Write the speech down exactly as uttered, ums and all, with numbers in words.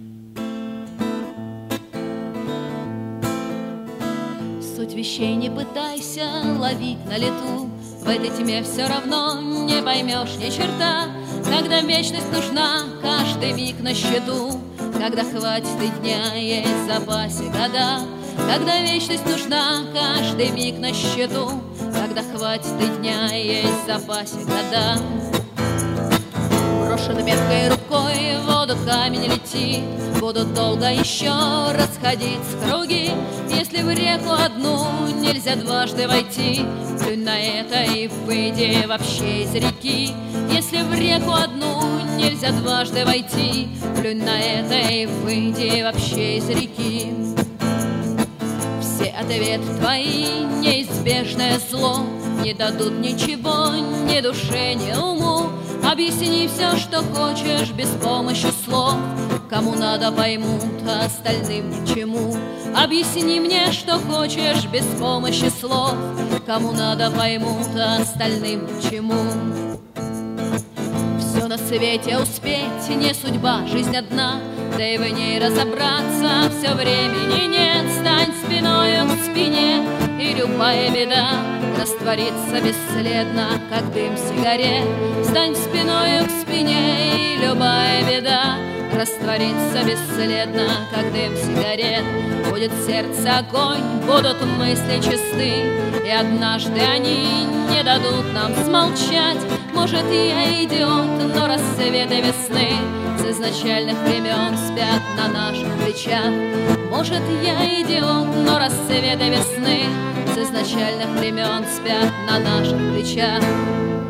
Суть вещей не пытайся ловить на лету, в этой тьме все равно не поймешь ни черта. Когда вечность нужна, каждый миг на счету, когда хватит и дня, есть в запасе года. Когда вечность нужна, каждый миг на счету, когда хватит и дня, есть в запасе года. Брошен меткой рукой в воду камень летит, будут долго еще расходиться круги. Если в реку одну нельзя дважды войти, плюнь на это и выйди вообще из реки. Если в реку одну нельзя дважды войти, плюнь на это и выйди вообще из реки. Все ответы твои — неизбежное зло, не дадут ничего ни душе, ни уму. Объясни все, что хочешь, без помощи слов. Кому надо, поймут, а остальным ни к чему. Объясни мне, что хочешь, без помощи слов. Кому надо, поймут, а остальным ни к чему. Все на свете успеть не судьба, жизнь одна, да и в ней разобраться все времени нет. Стань спиною к спине, и любая беда растворится бесследно, как дым сигарет. Стань спиною к спине, и любая беда растворится бесследно, как дым сигарет. Будет сердце огонь, будут мысли чисты, и однажды они не дадут нам смолчать. Может, я идиот, но рассветы весны с изначальных времен спят на наших плечах. Может, я идиот, но рассветы весны с изначальных времен спят на наших плечах.